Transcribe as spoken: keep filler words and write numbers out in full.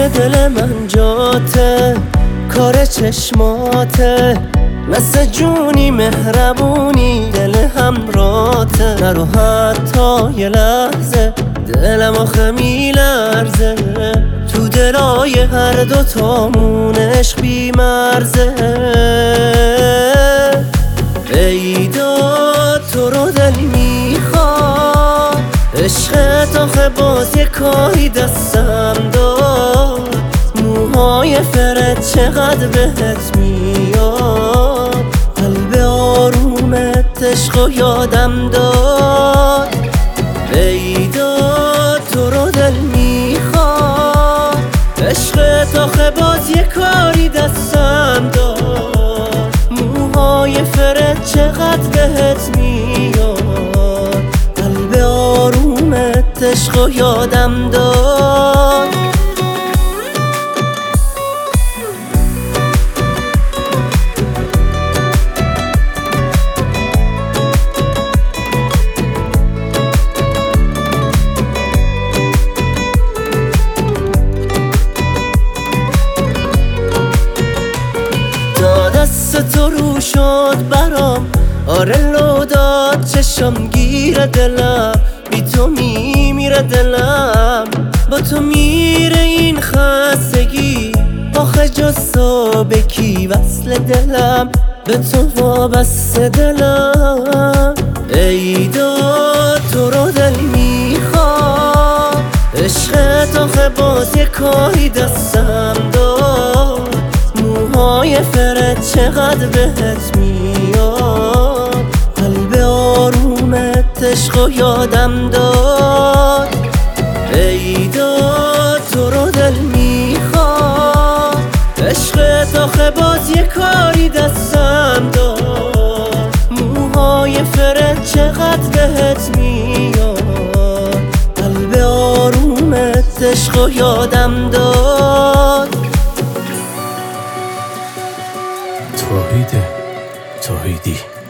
دل من جاته، کار چشماته، مثل جونی مهربونی دل همراته. نرو حتی یه لحظه دلم آخه میلرزه، تو دلای هر دو تامون عشق بی مرزه. ایداد تو رو دل میخواد، عشقت آخه باز یه کاری دستم داد. موهای فرت چقدر بهت میاد، قلب آرومت عشق و یادم داد. ایداد تو رو دل میخواد، عشقت آخه باز یه کاری دستم داد. موهای فرت چقدر بهت میاد، قلب آرومت عشق و یادم داد. دست تو رو شد برام، آره لو داد چشم گیر دلم، بی تو میمیره دلم، با تو میره این خستگی. آخه جز تو به کی وصل دلم، به تو وابسته دلم. ایداد تو رو دل میخواد، عشقت آخه باز یه کاری دستم داد. موهای فرت چقدر بهت میاد، قلب آرومت عشق و یادم داد. ایداد تو رو دل میخواد، عشقت آخه باز یه کاری دستم داد. موهای فرت چقدر بهت میاد، قلب آرومت عشق و یادم داد. توحیده توحیدی